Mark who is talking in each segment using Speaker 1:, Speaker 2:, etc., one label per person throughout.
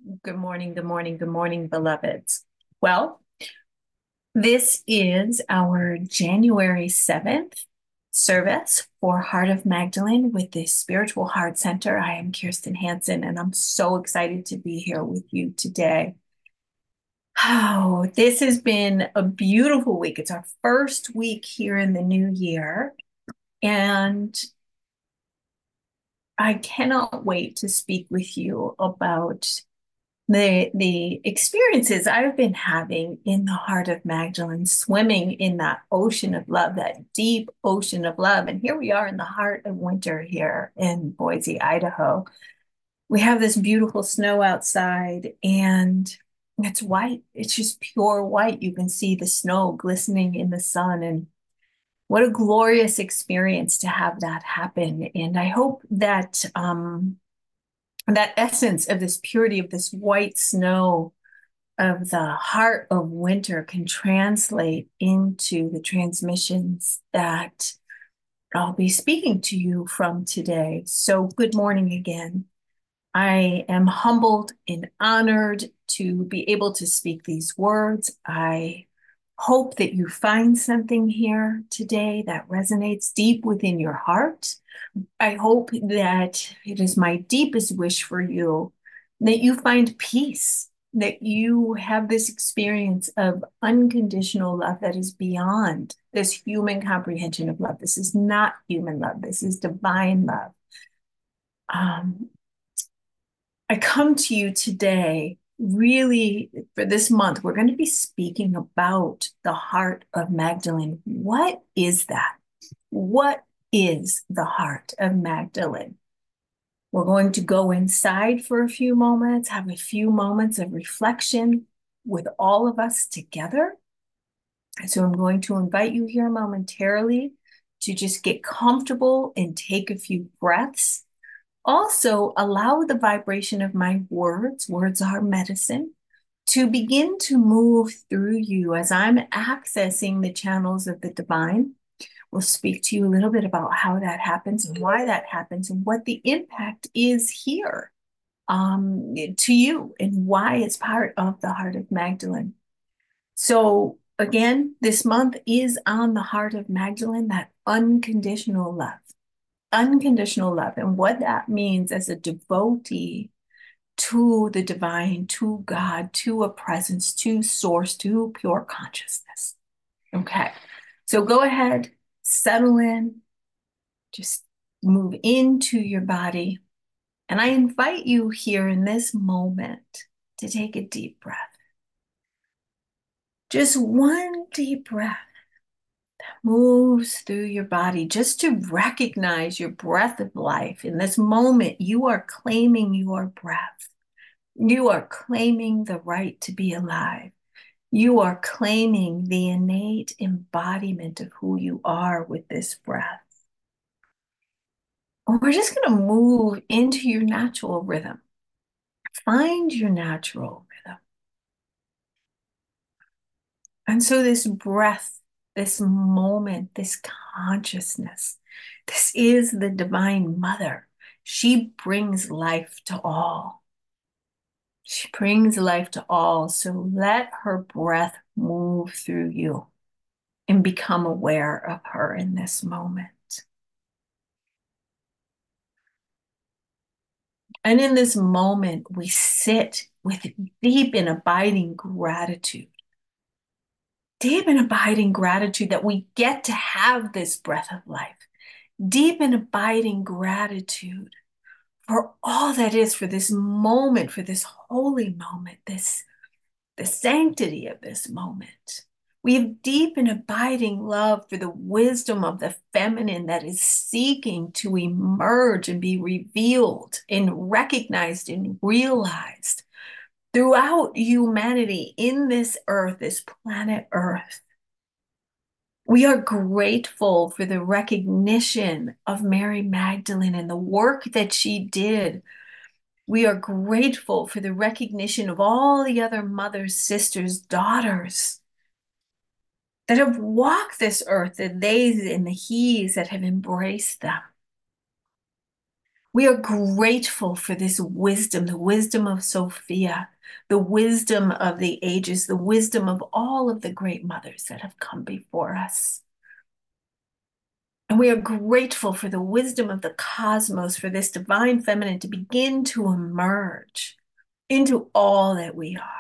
Speaker 1: Good morning, good morning, good morning, beloveds. Well, this is our January 7th service for Heart of Magdalene with the Spiritual Heart Center. I am Kirsten Hansen, and I'm so excited to be here with you today. Oh, this has been a beautiful week. It's our first week here in the new year, and I cannot wait to speak with you about the experiences I've been having in the heart of Magdalene, swimming in that ocean of love, that deep ocean of love. And here we are in the heart of winter here in Boise, Idaho. We have this beautiful snow outside and it's white. It's just pure white. You can see the snow glistening in the sun. And what a glorious experience to have that happen. And I hope that that essence of this purity of this white snow of the heart of winter can translate into the transmissions that I'll be speaking to you from today. So, good morning again. I am humbled and honored to be able to speak these words. I hope that you find something here today that resonates deep within your heart. I hope that it is my deepest wish for you that you find peace, that you have this experience of unconditional love that is beyond this human comprehension of love. This is not human love, this is divine love. Um, I come to you today really for this month. We're going to be speaking about the heart of Magdalene. What is that? What is the heart of Magdalene? We're going to go inside for a few moments, have a few moments of reflection with all of us together. So I'm going to invite you here momentarily to just get comfortable and take a few breaths. Also, allow the vibration of my words are medicine, to begin to move through you as I'm accessing the channels of the divine. We'll speak to you a little bit about how that happens and why that happens and what the impact is here to you and why it's part of the heart of Magdalene. So, again, this month is on the heart of Magdalene, that unconditional love. Unconditional love. And what that means as a devotee to the divine, to God, to a presence, to source, to pure consciousness. Okay. So go ahead, settle in, just move into your body. And I invite you here in this moment to take a deep breath. Just one deep breath moves through your body just to recognize your breath of life. In this moment, you are claiming your breath. You are claiming the right to be alive. You are claiming the innate embodiment of who you are with this breath. We're just going to move into your natural rhythm. Find your natural rhythm. And so, this breath, this moment, this consciousness, this is the Divine Mother. She brings life to all. She brings life to all. So, let her breath move through you and become aware of her in this moment. And in this moment, we sit with deep and abiding gratitude. Deep and abiding gratitude that we get to have this breath of life. Deep and abiding gratitude for all that is, for this moment, for this holy moment, the sanctity of this moment. We have deep and abiding love for the wisdom of the feminine that is seeking to emerge and be revealed and recognized and realized throughout humanity in this earth, this planet Earth. We are grateful for the recognition of Mary Magdalene and the work that she did. We are grateful for the recognition of all the other mothers, sisters, daughters that have walked this earth, the theys and the he's that have embraced them. We are grateful for this wisdom, the wisdom of Sophia, the wisdom of the ages, the wisdom of all of the great mothers that have come before us. And we are grateful for the wisdom of the cosmos, for this divine feminine to begin to emerge into all that we are.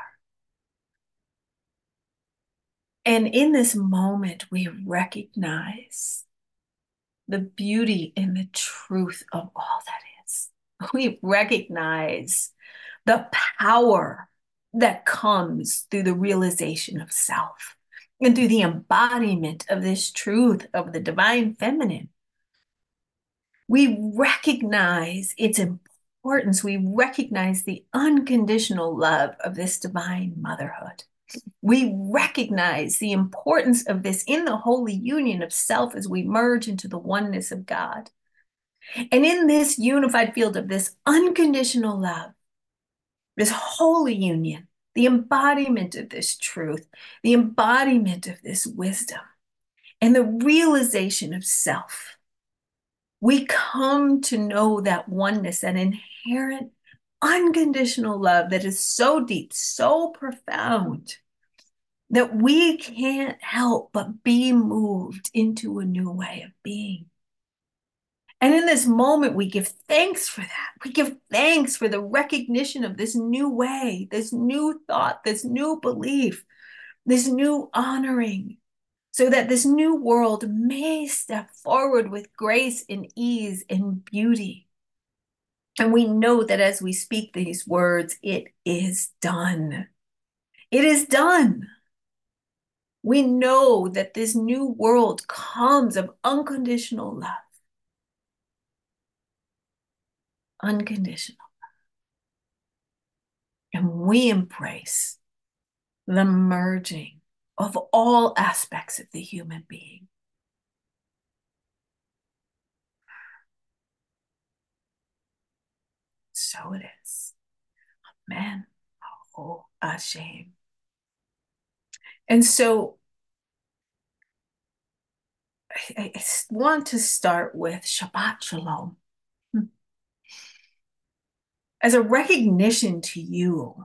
Speaker 1: And in this moment, we recognize the beauty and the truth of all that is. We recognize the power that comes through the realization of self and through the embodiment of this truth of the divine feminine. We recognize its importance. We recognize the unconditional love of this divine motherhood. We recognize the importance of this in the holy union of self as we merge into the oneness of God. And in this unified field of this unconditional love, this holy union, the embodiment of this truth, the embodiment of this wisdom, and the realization of self, we come to know that oneness, that inherent unconditional love that is so deep, so profound, that we can't help but be moved into a new way of being. And in this moment, we give thanks for that. We give thanks for the recognition of this new way, this new thought, this new belief, this new honoring, so that this new world may step forward with grace and ease and beauty. And we know that as we speak these words, it is done. It is done. We know that this new world comes of unconditional love. Unconditional. And we embrace the merging of all aspects of the human being. So it is. Amen. Oh, a shame. And so I want to start with Shabbat Shalom as a recognition to you.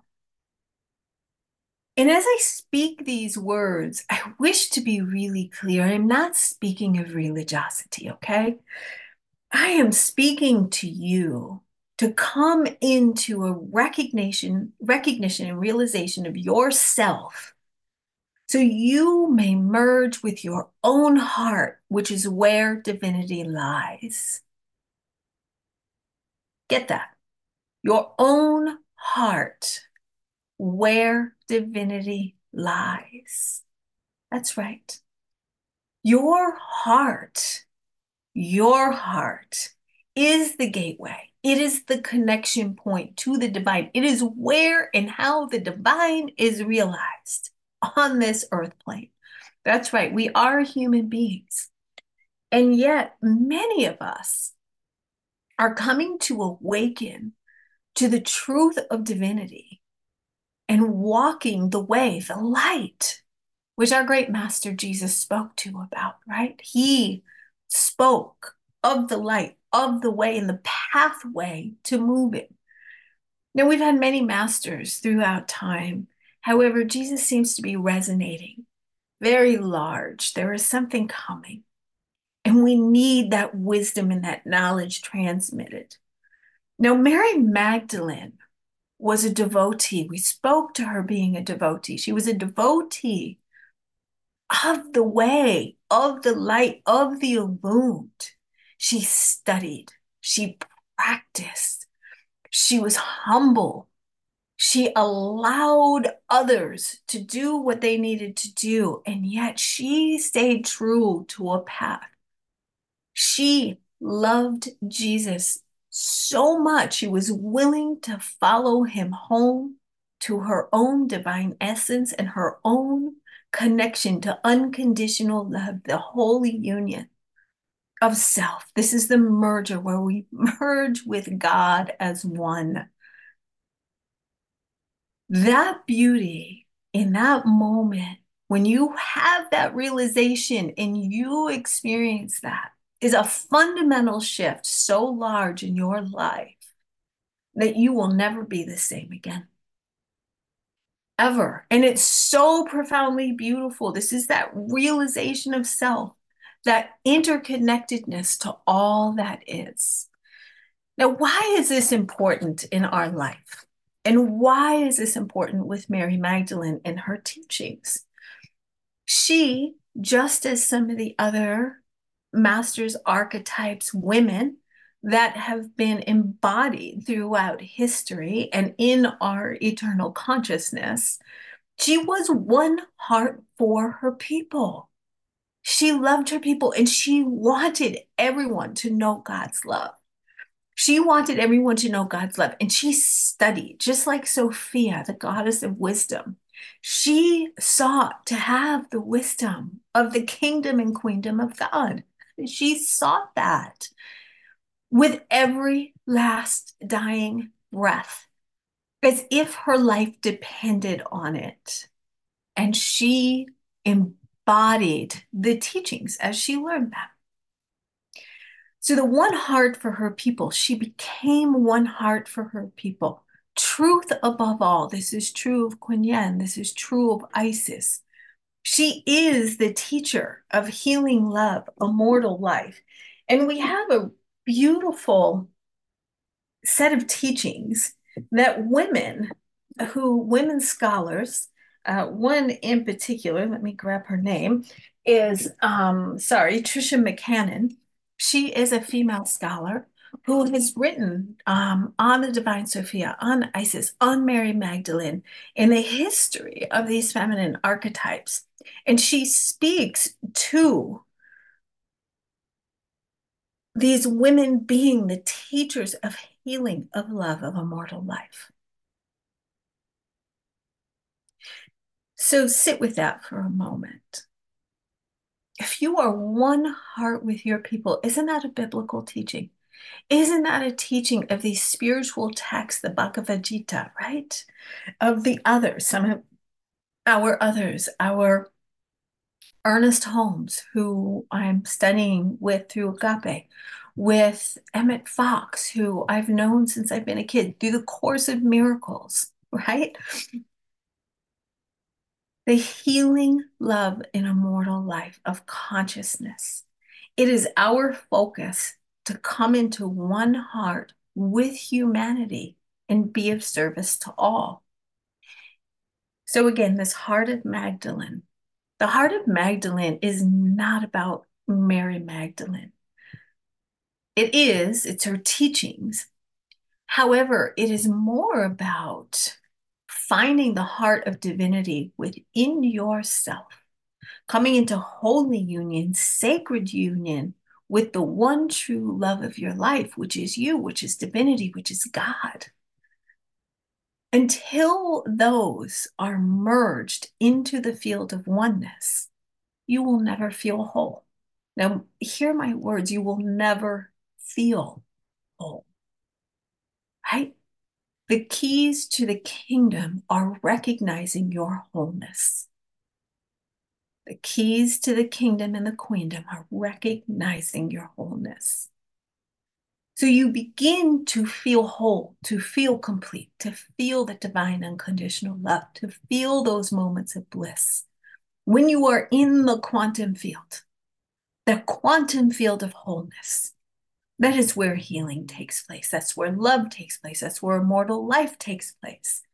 Speaker 1: And as I speak these words, I wish to be really clear. I'm not speaking of religiosity, okay? I am speaking to you to come into a recognition and realization of yourself so you may merge with your own heart, which is where divinity lies. Get that? Your own heart, where divinity lies. That's right. Your heart is the gateway. It is the connection point to the divine. It is where and how the divine is realized on this earth plane. That's right. We are human beings. And yet, many of us are coming to awaken to the truth of divinity and walking the way, the light, which our great master Jesus spoke to about, right? He spoke of the light, of the way, and the pathway to moving. Now, we've had many masters throughout time. However, Jesus seems to be resonating very large. There is something coming, and we need that wisdom and that knowledge transmitted. Now, Mary Magdalene was a devotee. We spoke to her being a devotee. She was a devotee of the way, of the light, of the illumined. She studied, she practiced, she was humble. She allowed others to do what they needed to do, and yet she stayed true to a path. She loved Jesus so much, she was willing to follow him home to her own divine essence and her own connection to unconditional love, the holy union of self. This is the merger where we merge with God as one. That beauty in that moment, when you have that realization and you experience that, is a fundamental shift so large in your life that you will never be the same again. Ever. And it's so profoundly beautiful. This is that realization of self, that interconnectedness to all that is. Now, why is this important in our life? And why is this important with Mary Magdalene and her teachings? She, just as some of the other masters archetypes, women that have been embodied throughout history and in our eternal consciousness, she was one heart for her people. She loved her people and she wanted everyone to know God's love. She wanted everyone to know God's love. And she studied, just like Sophia, the goddess of wisdom. She sought to have the wisdom of the kingdom and queendom of God. She sought that with every last dying breath, as if her life depended on it. And she embodied the teachings as she learned them. So the one heart for her people, she became one heart for her people. Truth above all. This is true of Kuan Yin. This is true of Isis. She is the teacher of healing love, immortal life. And we have a beautiful set of teachings that women scholars, one in particular, let me grab her name, is, Tricia McCannon. She is a female scholar who has written on the Divine Sophia, on Isis, on Mary Magdalene, in the history of these feminine archetypes. And she speaks to these women being the teachers of healing, of love, of immortal life. So sit with that for a moment. If you are one heart with your people, isn't that a biblical teaching? Isn't that a teaching of these spiritual texts, the Bhagavad Gita, right? Of the others, some of our others, our Ernest Holmes, who I'm studying with through Agape, with Emmett Fox, who I've known since I've been a kid, through the Course of Miracles, right? The healing love in immortal life of consciousness. It is our focus to come into one heart with humanity and be of service to all. So again, this heart of Magdalene, the heart of Magdalene is not about Mary Magdalene. It's her teachings. However, it is more about finding the heart of divinity within yourself, coming into holy union, sacred union with the one true love of your life, which is you, which is divinity, which is God. Until those are merged into the field of oneness, you will never feel whole. Now, hear my words, you will never feel whole, right? The keys to the kingdom are recognizing your wholeness. The keys to the kingdom and the queendom are recognizing your wholeness. So you begin to feel whole, to feel complete, to feel the divine unconditional love, to feel those moments of bliss. When you are in the quantum field of wholeness, that is where healing takes place. That's where love takes place. That's where immortal life takes place.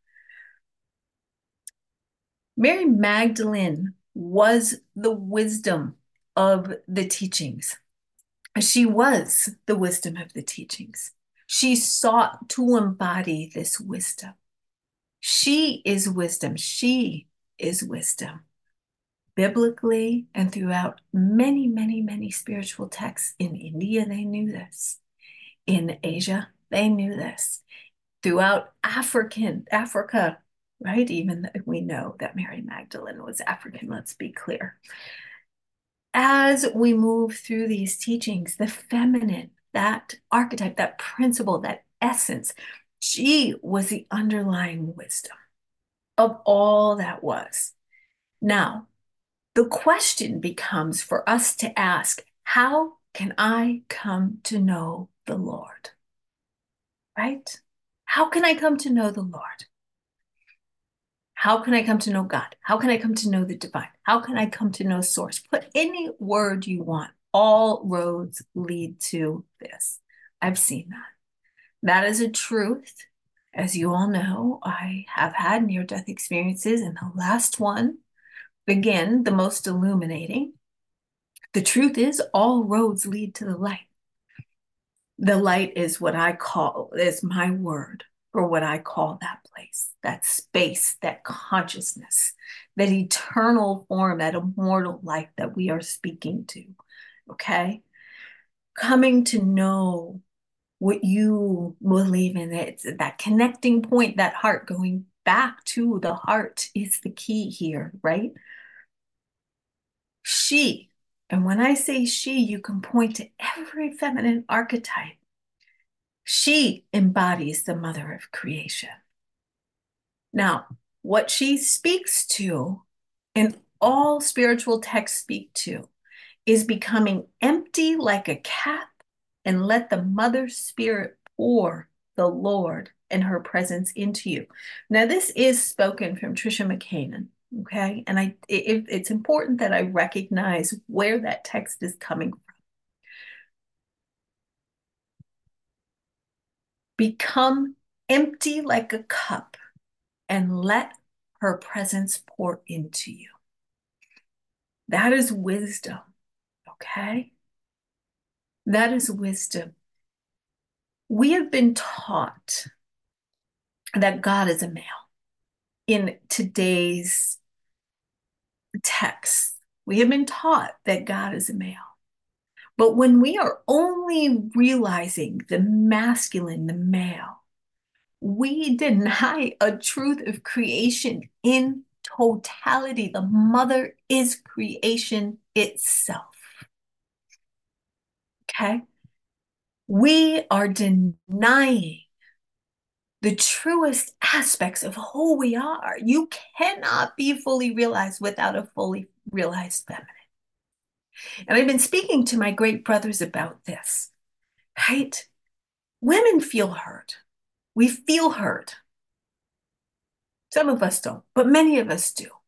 Speaker 1: Mary Magdalene was the wisdom of the teachings. She was the wisdom of the teachings. She sought to embody this wisdom. She is wisdom. She is wisdom. Biblically and throughout many, many, many spiritual texts in India, they knew this. In Asia, they knew this. Throughout Africa, right? Even we know that Mary Magdalene was African, let's be clear. As we move through these teachings, the feminine, that archetype, that principle, that essence, she was the underlying wisdom of all that was. Now, the question becomes for us to ask, how can I come to know the Lord? Right? How can I come to know the Lord? How can I come to know God? How can I come to know the divine? How can I come to know source? Put any word you want. All roads lead to this. I've seen that. That is a truth. As you all know, I have had near-death experiences, and the last one, again, the most illuminating. The truth is, all roads lead to the light. The light is what I call, is my word for what I call that place, that space, that consciousness, that eternal form, that immortal light that we are speaking to. Okay? Coming to know what you believe in, it's that connecting point, that heart, going back to the heart is the key here, right? She, and when I say she, you can point to every feminine archetype. She embodies the mother of creation. Now, what she speaks to, and all spiritual texts speak to, is becoming empty like a cap and let the mother spirit pour the Lord and her presence into you. Now, this is spoken from Trisha McKinnon, okay? And it's important that I recognize where that text is coming from. Become empty like a cup and let her presence pour into you. That is wisdom, okay? That is wisdom. We have been taught that God is a male in today's text. We have been taught that God is a male. But when we are only realizing the masculine, the male, we deny a truth of creation in totality. The mother is creation itself. Okay? We are denying the truest aspects of who we are. You cannot be fully realized without a fully realized feminine. And I've been speaking to my great brothers about this, right? Women feel hurt. We feel hurt. Some of us don't, but many of us do.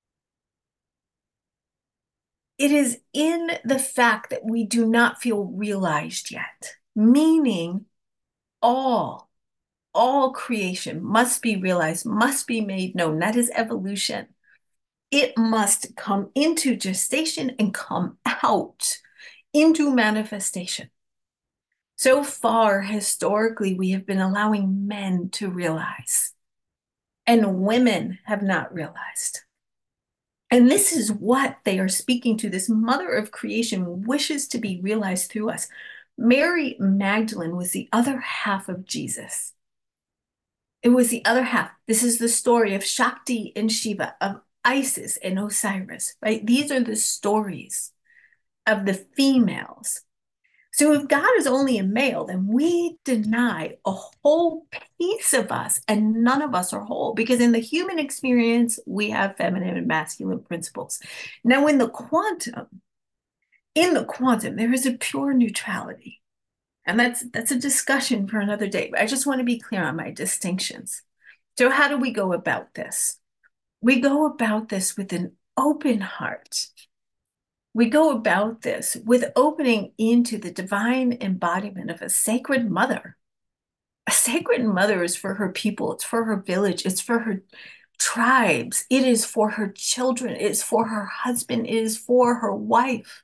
Speaker 1: It is in the fact that we do not feel realized yet, meaning all, all creation must be realized, must be made known. That is evolution. It must come into gestation and come out into manifestation. So far, historically, we have been allowing men to realize, and women have not realized. And this is what they are speaking to. This mother of creation wishes to be realized through us. Mary Magdalene was the other half of Jesus. It was the other half. This is the story of Shakti and Shiva, of Isis and Osiris, right? These are the stories of the females. So if God is only a male, then we deny a whole piece of us, and none of us are whole, because in the human experience, we have feminine and masculine principles. Now, in the quantum, there is a pure neutrality. And that's a discussion for another day. But I just want to be clear on my distinctions. So how do we go about this? We go about this with an open heart. We go about this with opening into the divine embodiment of a sacred mother. A sacred mother is for her people, it's for her village, it's for her tribes, it is for her children, it is for her husband, it is for her wife.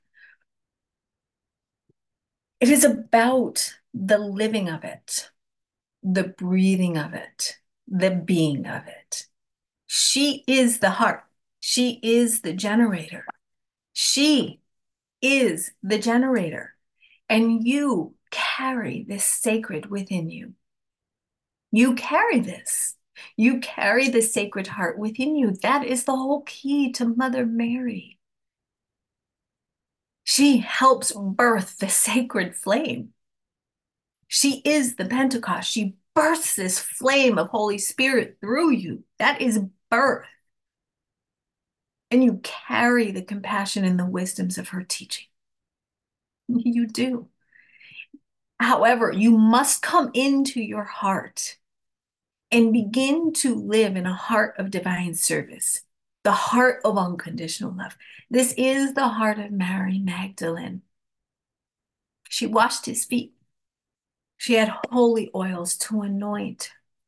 Speaker 1: It is about the living of it, the breathing of it, the being of it. She is the heart. She is the generator. She is the generator. And you carry this sacred within you. You carry this. You carry the sacred heart within you. That is the whole key to Mother Mary. She helps birth the sacred flame. She is the Pentecost. She births this flame of Holy Spirit through you. That is birth. And you carry the compassion and the wisdoms of her teaching. You do. However, you must come into your heart and begin to live in a heart of divine service, the heart of unconditional love. This is the heart of Mary Magdalene. She washed his feet. She had holy oils to anoint.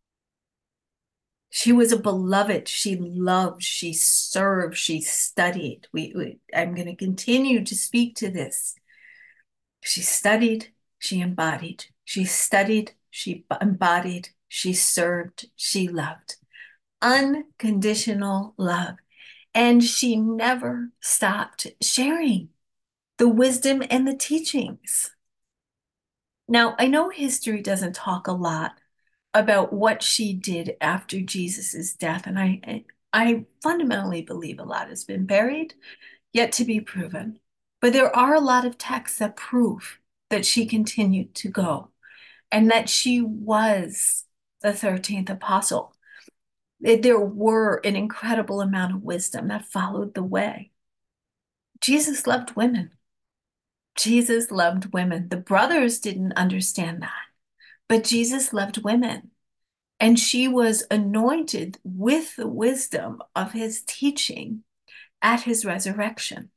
Speaker 1: She was a beloved. She loved, she served, she studied. I'm going to continue to speak to this. She studied, she embodied. She studied, she embodied, she served, she loved. Unconditional love. And she never stopped sharing the wisdom and the teachings. Now, I know history doesn't talk a lot about what she did after Jesus's death, and I fundamentally believe a lot has been buried, yet to be proven. But there are a lot of texts that prove that she continued to go and that she was the 13th apostle. There were an incredible amount of wisdom that followed the way. Jesus loved women. Jesus loved women. The brothers didn't understand that, but Jesus loved women. And she was anointed with the wisdom of his teaching at his resurrection.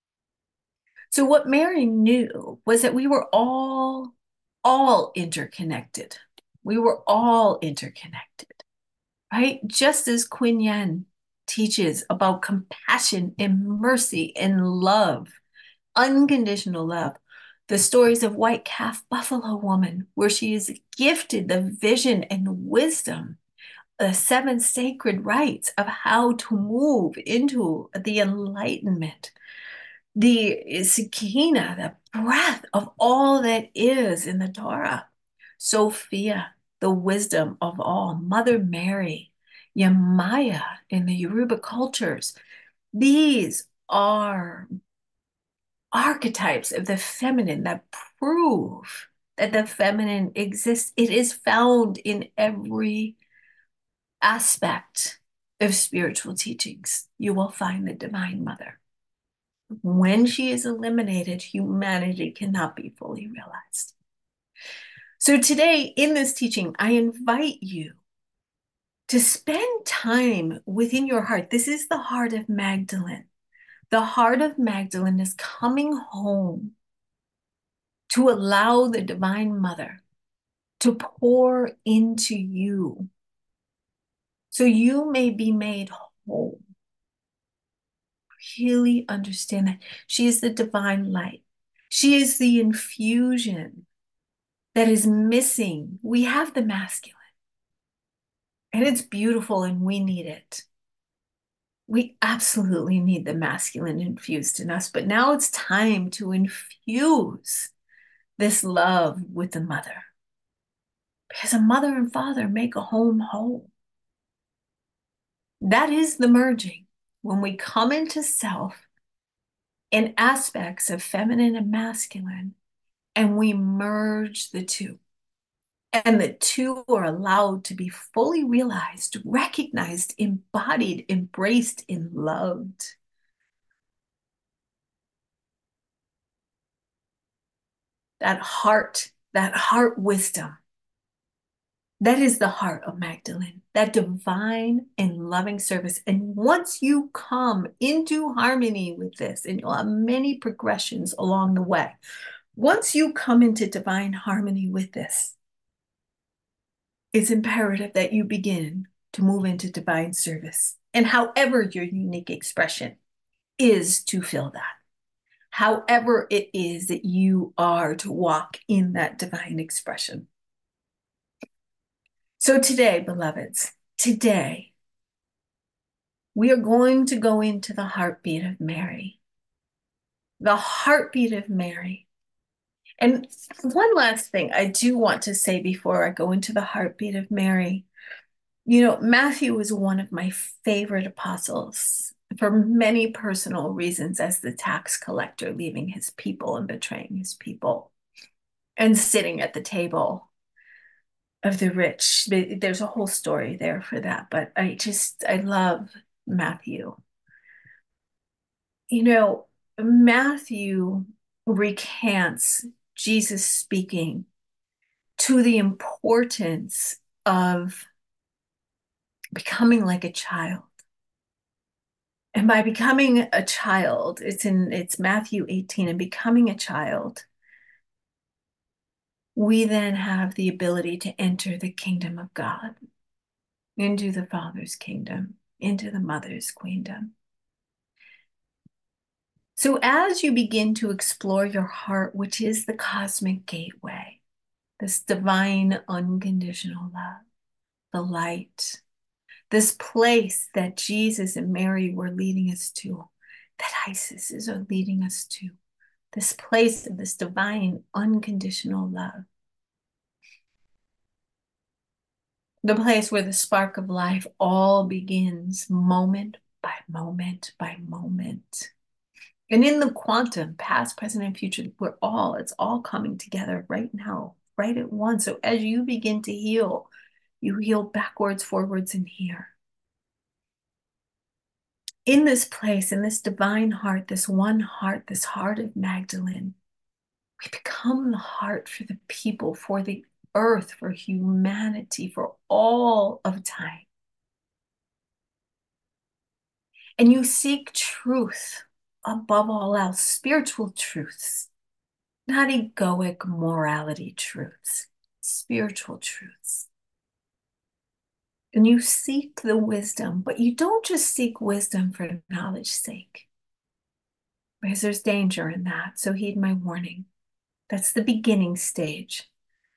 Speaker 1: So what Mary knew was that we were all interconnected. We were all interconnected, right? Just as Queen Yen teaches about compassion and mercy and love, unconditional love. The stories of White Calf Buffalo Woman, where she is gifted the vision and wisdom, the seven sacred rites of how to move into the enlightenment, the Sakina, the breath of all that is in the Torah. Sophia, the wisdom of all. Mother Mary, Yamaya in the Yoruba cultures. These are archetypes of the feminine that prove that the feminine exists. It is found in every aspect of spiritual teachings. You will find the Divine Mother. When she is eliminated, humanity cannot be fully realized. So today in this teaching, I invite you to spend time within your heart. This is the heart of Magdalene. The heart of Magdalene is coming home to allow the Divine Mother to pour into you so you may be made whole. Really understand that she is the divine light. She is the infusion that is missing. We have the masculine, and it's beautiful, and we need it. We absolutely need the masculine infused in us, but now it's time to infuse this love with the mother. Because a mother and father make a home whole. That is the merging. When we come into self in aspects of feminine and masculine, and we merge the two, and the two are allowed to be fully realized, recognized, embodied, embraced, and loved. That heart wisdom, that is the heart of Magdalene, that divine and loving service. And once you come into harmony with this, and you'll have many progressions along the way, once you come into divine harmony with this, it's imperative that you begin to move into divine service. And however your unique expression is to fill that, however it is that you are to walk in that divine expression. So today, beloveds, today, we are going to go into the heartbeat of Mary. The heartbeat of Mary. And one last thing I do want to say before I go into the heartbeat of Mary. You know, Matthew was one of my favorite apostles for many personal reasons, as the tax collector leaving his people and betraying his people and sitting at the table of the rich. There's a whole story there for that, but I love Matthew. You know, Matthew recants Jesus speaking to the importance of becoming like a child. And by becoming a child, it's Matthew 18, and becoming a child, we then have the ability to enter the kingdom of God, into the Father's kingdom, into the Mother's kingdom. So as you begin to explore your heart, which is the cosmic gateway, this divine unconditional love, the light, this place that Jesus and Mary were leading us to, that Isis is leading us to, this place of this divine unconditional love, the place where the spark of life all begins moment by moment by moment. And in the quantum, past, present, and future, it's all coming together right now, right at once. So as you begin to heal, you heal backwards, forwards, and here. In this place, in this divine heart, this one heart, this heart of Magdalene, we become the heart for the people, for the earth, for humanity, for all of time. And you seek truth above all else, spiritual truths, not egoic morality truths, spiritual truths. And you seek the wisdom, but you don't just seek wisdom for knowledge's sake, because there's danger in that. So heed my warning. That's the beginning stage.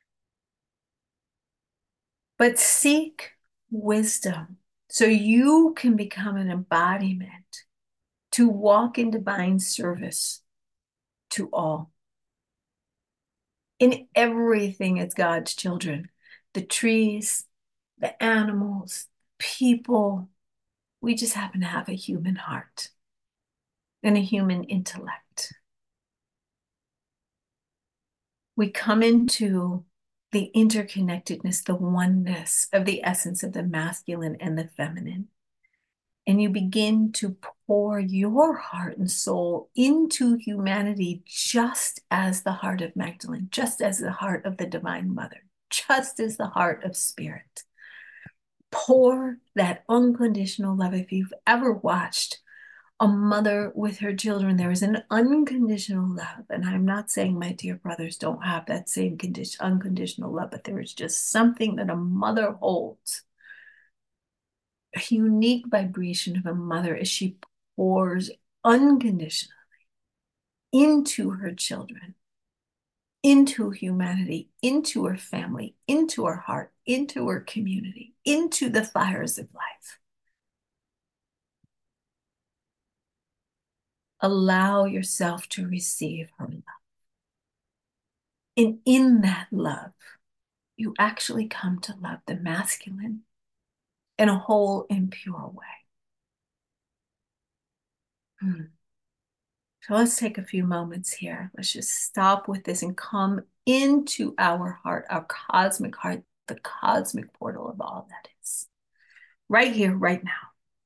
Speaker 1: But seek wisdom so you can become an embodiment to walk in divine service to all. In everything as God's children, the trees, the animals, people, we just happen to have a human heart and a human intellect. We come into the interconnectedness, the oneness of the essence of the masculine and the feminine. And you begin to pour your heart and soul into humanity, just as the heart of Magdalene, just as the heart of the Divine Mother, just as the heart of Spirit. Pour that unconditional love. If you've ever watched a mother with her children, there is an unconditional love. And I'm not saying my dear brothers don't have that same unconditional love, but there is just something that a mother holds, a unique vibration of a mother as she pours unconditionally into her children, into humanity, into her family, into her heart, into her community, into the fires of life. Allow yourself to receive her love. And in that love, you actually come to love the masculine in a whole and pure way. So let's take a few moments here. Let's just stop with this and come into our heart, our cosmic heart, the cosmic portal of all that is. Right here, right now.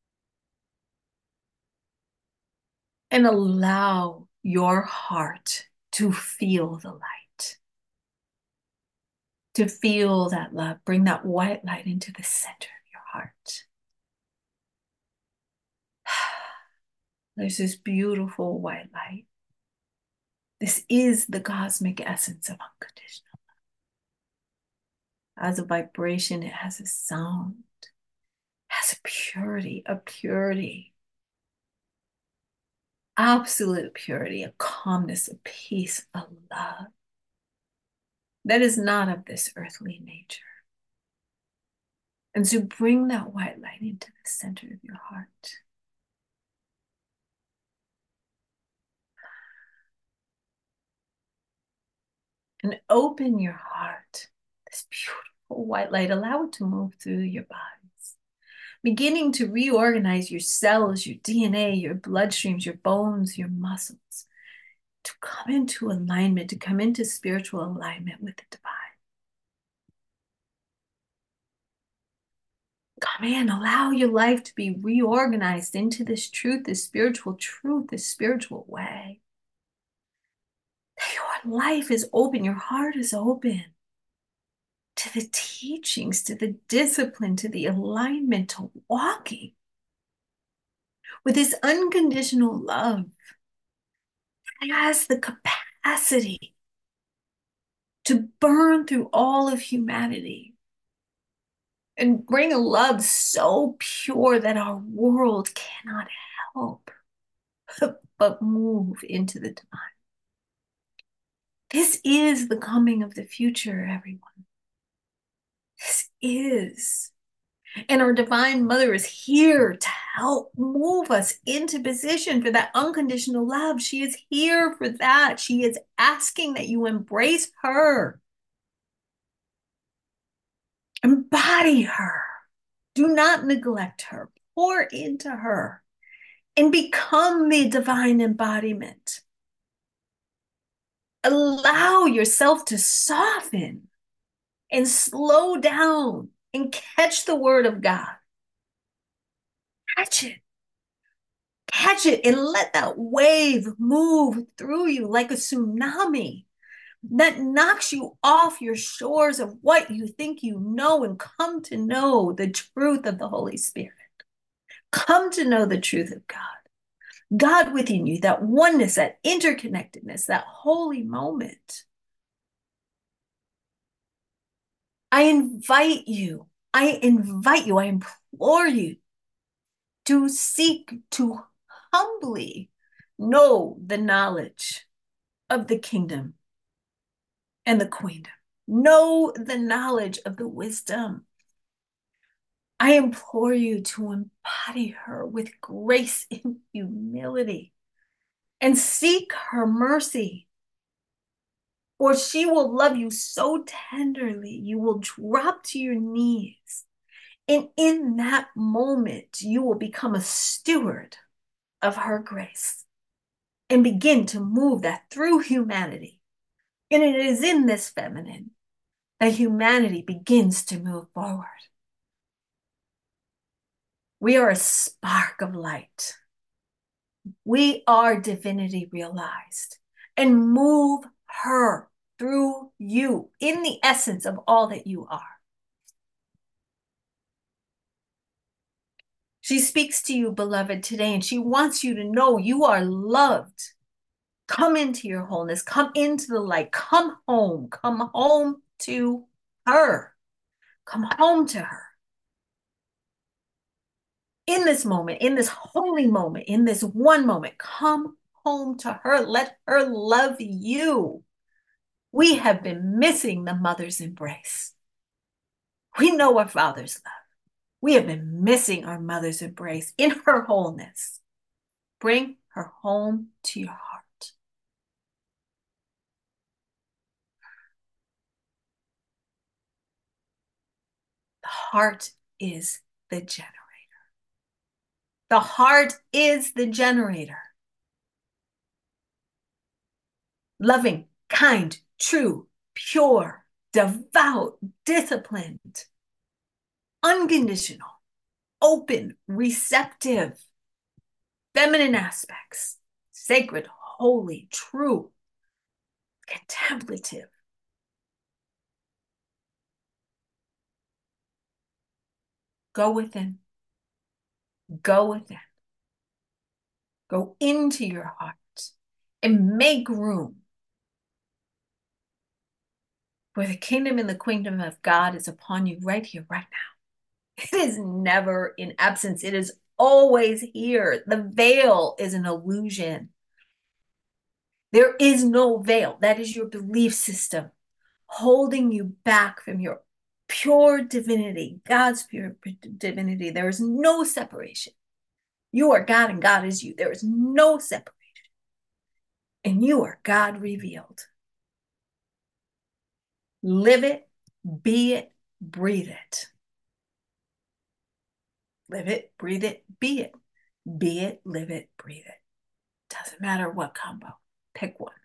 Speaker 1: And allow your heart to feel the light, to feel that love. Bring that white light into the center of your heart. There's this beautiful white light. This is the cosmic essence of unconditional love. As a vibration, it has a sound, it has a purity, absolute purity, a calmness, a peace, a love that is not of this earthly nature. And so bring that white light into the center of your heart. And open your heart. This beautiful white light, allow it to move through your bodies, beginning to reorganize your cells, your DNA, your bloodstreams, your bones, your muscles, to come into alignment, to come into spiritual alignment with the divine. Come in, allow your life to be reorganized into this truth, this spiritual way. life is open, your heart is open to the teachings, to the discipline, to the alignment, to walking with this unconditional love that has the capacity to burn through all of humanity and bring a love so pure that our world cannot help but move into the divine. This is the coming of the future, everyone. This is. And our Divine Mother is here to help move us into position for that unconditional love. She is here for that. She is asking that you embrace her, embody her. Do not neglect her. Pour into her and become the divine embodiment. Allow yourself to soften and slow down and catch the word of God. Catch it. Catch it and let that wave move through you like a tsunami that knocks you off your shores of what you think you know and come to know the truth of the Holy Spirit. Come to know the truth of God. God within you, that oneness, that interconnectedness, that holy moment. I invite you, I implore you to seek to humbly know the knowledge of the kingdom and the queendom. Know the knowledge of the wisdom. I implore you to embody her with grace and humility and seek her mercy, or she will love you so tenderly, you will drop to your knees. And in that moment, you will become a steward of her grace and begin to move that through humanity. And it is in this feminine that humanity begins to move forward. We are a spark of light. We are divinity realized, and move her through you in the essence of all that you are. She speaks to you, beloved, today, and she wants you to know you are loved. Come into your wholeness. Come into the light. Come home. Come home to her. Come home to her. In this moment, in this holy moment, in this one moment, come home to her. Let her love you. We have been missing the mother's embrace. We know our father's love. We have been missing our mother's embrace in her wholeness. Bring her home to your heart. The heart is the generator. The heart is the generator. Loving, kind, true, pure, devout, disciplined, unconditional, open, receptive, feminine aspects, sacred, holy, true, contemplative. Go within. Go within. Go into your heart and make room, for the kingdom and the kingdom of God is upon you right here, right now. It is never in absence. It is always here. The veil is an illusion. There is no veil. That is your belief system holding you back from your pure divinity, God's pure divinity. There is no separation. You are God and God is you. There is no separation. And you are God revealed. Live it, be it, breathe it. Live it, breathe it, be it. Be it, live it, breathe it. Doesn't matter what combo. Pick one.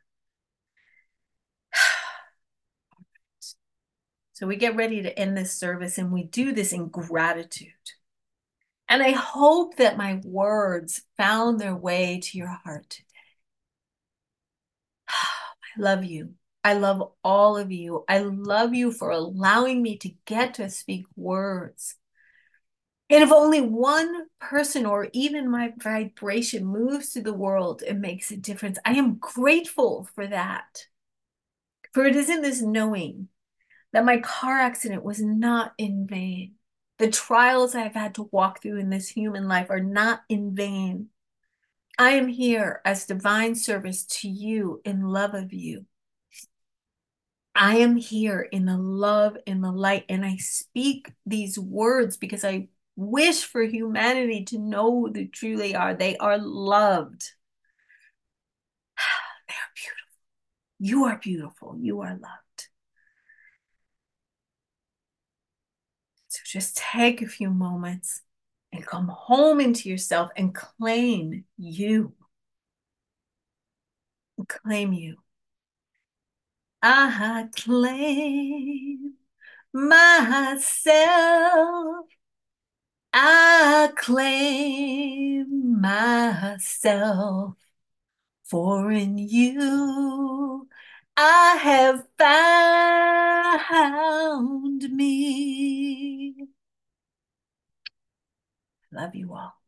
Speaker 1: So we get ready to end this service, and we do this in gratitude. And I hope that my words found their way to your heart today. I love you. I love all of you. I love you for allowing me to get to speak words. And if only one person or even my vibration moves through the world and makes a difference, I am grateful for that. For it is in this knowing that my car accident was not in vain. The trials I've had to walk through in this human life are not in vain. I am here as divine service to you in love of you. I am here in the love and the light, and I speak these words because I wish for humanity to know who they truly are. They are loved. They are beautiful. You are beautiful. You are loved. So just take a few moments and come home into yourself and claim you. Claim you. I claim myself. I claim myself. For in you I have found me. Love you all.